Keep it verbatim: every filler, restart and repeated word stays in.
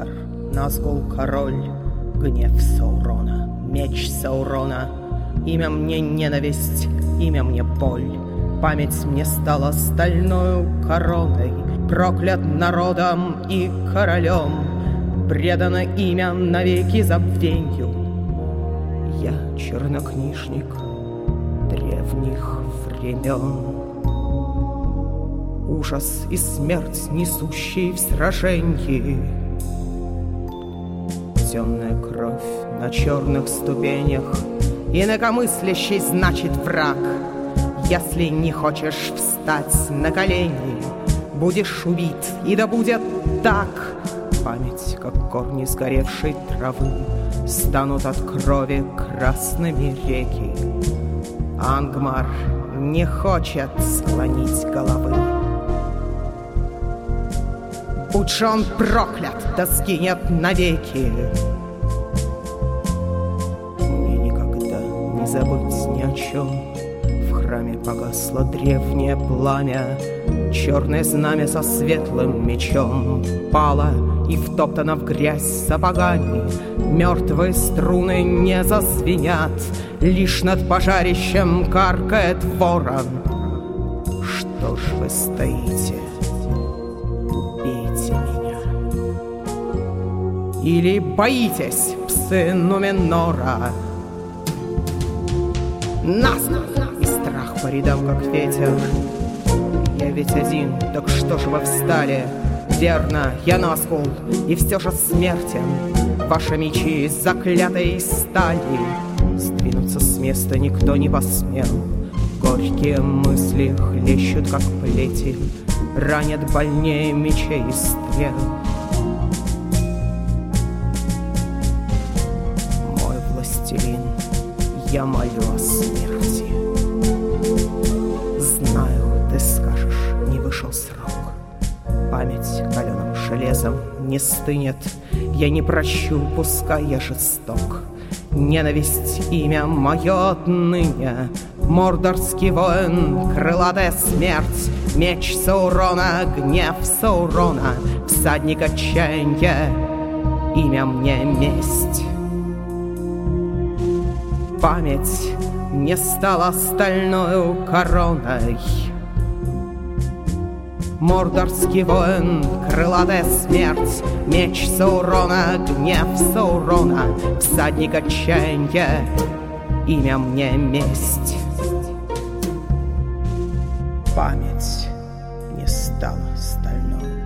Анкар, Назгул король, гнев Саурона, меч Саурона. Имя мне ненависть, имя мне боль. Память мне стала стальною короной. Проклят народом и королем, предано имя навеки забвенью. Я чернокнижник древних времен, ужас и смерть, несущий в сраженье. Темная кровь на черных ступенях, инакомыслящий значит враг. Если не хочешь встать на колени, будешь убит, и да будет так. Память, как корни сгоревшей травы, станут от крови красными реки. Ангмар не хочет склонить головы. Будь же он проклят, да сгинет навеки. Мне никогда не забыть ни о чем. В храме погасло древнее пламя, черное знамя со светлым мечом пало и втоптано в грязь сапогами. Мертвые струны не зазвенят, лишь над пожарищем каркает ворон. Что ж вы стоите? Бейте меня. Или боитесь, псы Нуменора? Насмерть! И страх по рядам, как ветер. Я ведь один, так что ж вы встали? Верно, я Назгул, и все же смертен. Ваши мечи из заклятой стали. Сдвинуться с места никто не посмел. Горькие мысли хлещут, как плети, ранят больнее мечей и стрел. Мой властелин, я молю о смерти. Знаю, ты скажешь, не вышел срок. Память каленым железом не стынет. Я не прощу, пускай я жесток. Ненависть — имя мое отныне. Мордорский воин, крылатая смерть, меч Саурона, гнев Саурона, всадник отчаяния, имя мне месть. Память не стала стальною короной. Мордорский воин, крылатая смерть, меч Саурона, гнев Саурона, всадник отчаяния, имя мне месть. Память не стала стальной